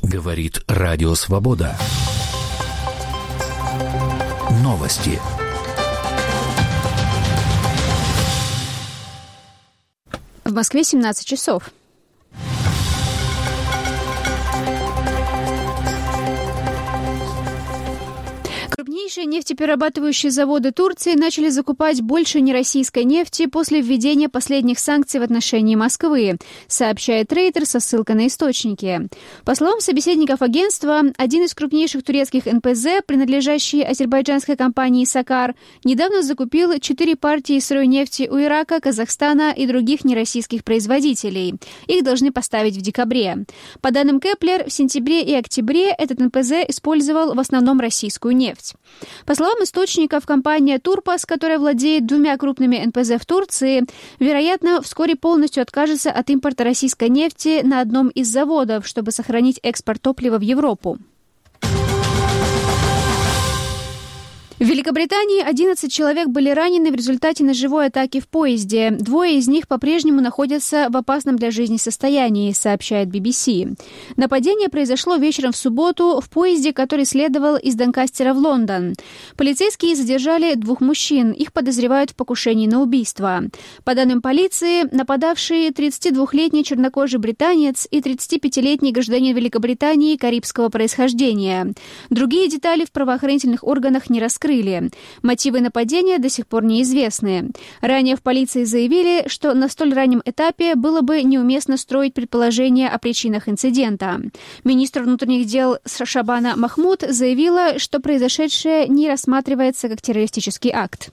Говорит Радио Свобода. Новости. В Москве 17 часов. Крупнейшие нефтеперерабатывающие заводы Турции начали закупать больше нероссийской нефти после введения последних санкций в отношении Москвы, сообщает Рейтер со ссылкой на источники. По словам собеседников агентства, один из крупнейших турецких НПЗ, принадлежащий азербайджанской компании «Сакар», недавно закупил 4 партии сырой нефти у Ирака, Казахстана и других нероссийских производителей. Их должны поставить в декабре. По данным Кеплер, в сентябре и октябре этот НПЗ использовал в основном российскую нефть. По словам источников, компания «Турпас», которая владеет 2 крупными НПЗ в Турции, вероятно, вскоре полностью откажется от импорта российской нефти на одном из заводов, чтобы сохранить экспорт топлива в Европу. В Великобритании 11 человек были ранены в результате ножевой атаки в поезде. 2 из них по-прежнему находятся в опасном для жизни состоянии, сообщает BBC. Нападение произошло вечером в субботу в поезде, который следовал из Донкастера в Лондон. Полицейские задержали 2 мужчин. Их подозревают в покушении на убийство. По данным полиции, нападавшие 32-летний чернокожий британец и 35-летний гражданин Великобритании карибского происхождения. Другие детали в правоохранительных органах не раскрыли. Мотивы нападения до сих пор неизвестны. Ранее в полиции заявили, что на столь раннем этапе было бы неуместно строить предположения о причинах инцидента. Министр внутренних дел Шабана Махмуд заявила, что произошедшее не рассматривается как террористический акт.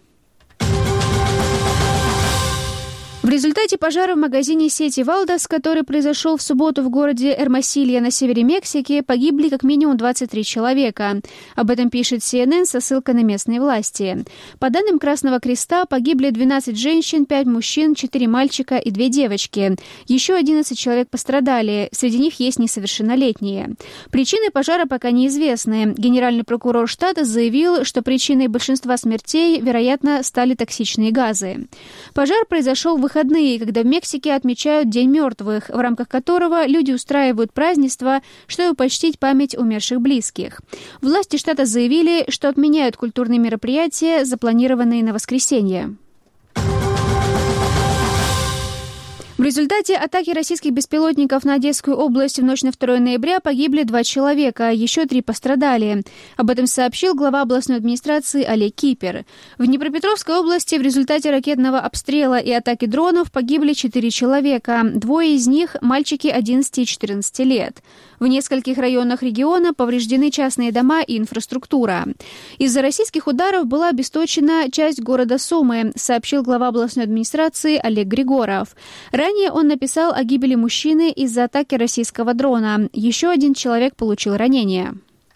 В результате пожара в магазине сети «Валдос», который произошел в субботу в городе Эрмосилья на севере Мексики, погибли как минимум 23 человека. Об этом пишет CNN со ссылкой на местные власти. По данным Красного Креста, погибли 12 женщин, 5 мужчин, 4 мальчика и 2 девочки. Еще 11 человек пострадали, среди них есть несовершеннолетние. Причины пожара пока неизвестны. Генеральный прокурор штата заявил, что причиной большинства смертей, вероятно, стали токсичные газы. Пожар произошел в выходные, когда в Мексике отмечают День мертвых, в рамках которого люди устраивают празднества, чтобы почтить память умерших близких. Власти штата заявили, что отменяют культурные мероприятия, запланированные на воскресенье. В результате атаки российских беспилотников на Одесскую область в ночь на 2 ноября погибли 2 человека, еще 3 пострадали. Об этом сообщил глава областной администрации Олег Кипер. В Днепропетровской области в результате ракетного обстрела и атаки дронов погибли 4 человека. 2 из них – мальчики 11 и 14 лет. В нескольких районах региона повреждены частные дома и инфраструктура. Из-за российских ударов была обесточена часть города Сумы, сообщил глава областной администрации Олег Григоров. Ранее он написал о гибели мужчины из-за атаки российского дрона. Еще 1 человек получил ранение.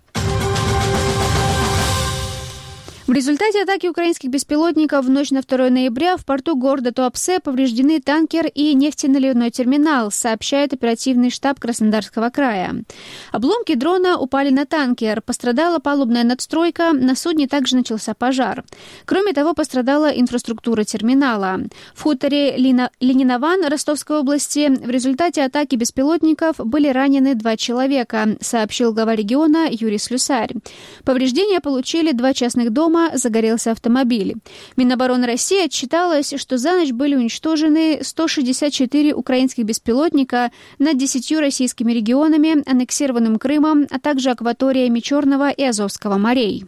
В результате атаки украинских беспилотников в ночь на 2 ноября в порту города Туапсе повреждены танкер и нефтеналивной терминал, сообщает оперативный штаб Краснодарского края. Обломки дрона упали на танкер, пострадала палубная надстройка, на судне также начался пожар. Кроме того, пострадала инфраструктура терминала. В хуторе Ленинован Ростовской области в результате атаки беспилотников были ранены 2 человека, сообщил глава региона Юрий Слюсарь. Повреждения получили 2 частных дома, загорелся автомобиль. Минобороны России отчиталось, что за ночь были уничтожены 164 украинских беспилотника над 10 российскими регионами, аннексированным Крымом, а также акваториями Черного и Азовского морей.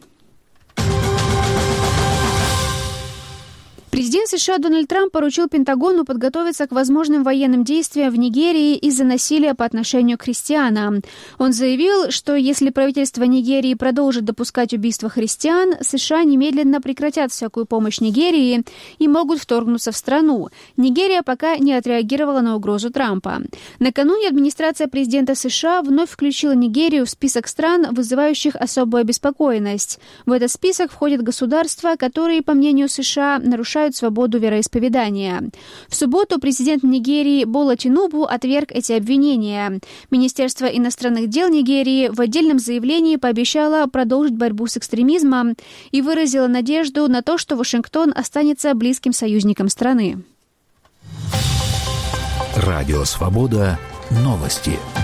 Президент США Дональд Трамп поручил Пентагону подготовиться к возможным военным действиям в Нигерии из-за насилия по отношению к христианам. Он заявил, что если правительство Нигерии продолжит допускать убийства христиан, США немедленно прекратят всякую помощь Нигерии и могут вторгнуться в страну. Нигерия пока не отреагировала на угрозу Трампа. Накануне администрация президента США вновь включила Нигерию в список стран, вызывающих особую обеспокоенность. В этот список входят государства, которые, по мнению США, нарушают свободу вероисповедания. В субботу президент Нигерии Бола Тинубу отверг эти обвинения. Министерство иностранных дел Нигерии в отдельном заявлении пообещало продолжить борьбу с экстремизмом и выразило надежду на то, что Вашингтон останется близким союзником страны. Радио Свобода. Новости.